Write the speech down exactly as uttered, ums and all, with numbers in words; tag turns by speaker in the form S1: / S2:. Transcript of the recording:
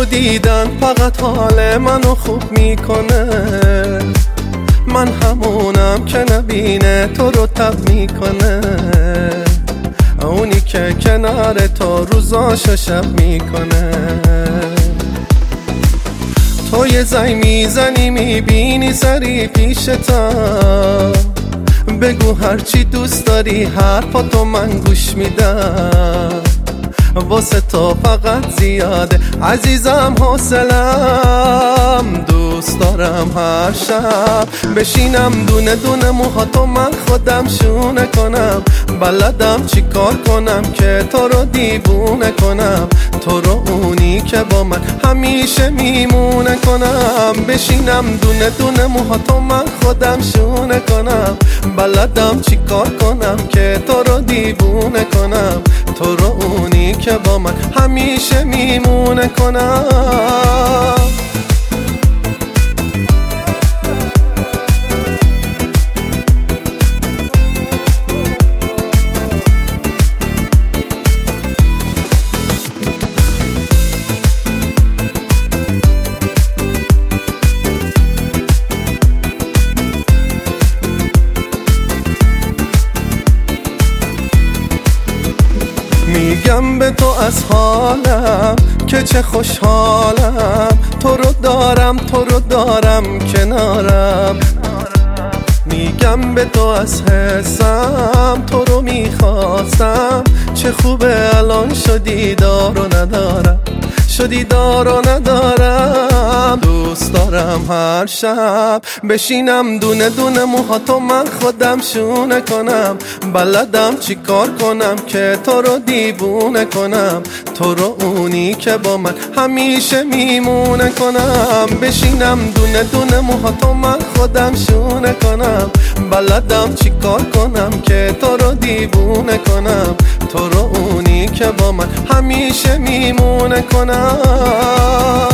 S1: دیدن فقط حال منو خوب میکنه، من همونم که نبینه تو رو تب میکنه، اونی که کنار تو روزاشو شب میکنه. تو یه زنگ میزنی میبینی سری پیشتا، بگو هرچی دوست داری حرفاتو من گوش میدم، واسه تو فقط زیاده عزیزم حوصلم، دوست دارم هر شب بشینم دونه دونه موهاتو من خودم شونه کنم، بلدم چی کار کنم که تو رو دیوونه کنم، تو رو اونی که با من همیشه میمونه کنم، بشینم دونه دونه موهاتو من خودم شونه کنم، بلدم چی کار کنم که تو رو دیوونه کنم، تو رو اونی که با من همیشه میمونه کنم. میگم به تو از حالم که چه خوشحالم، تو رو دارم تو رو دارم کنارم، میگم به تو از حسم تو رو میخواستم، چه خوبه الان شدی دار و ندارم، شدی دار و ندارم، دوست دارم هر شب بشینم دونه دونه موهاتو من خودم شونه کنم، بلدم چی کار کنم که تو رو دیوونه کنم، تو رو اونی که با من همیشه میمونه کنم، بشینم دونه دونه موهاتو من خودم شونه کنم، بلدم چی کار کنم که تو رو دیوونه کنم، تو رو اونی که با من همیشه میمونه کنم.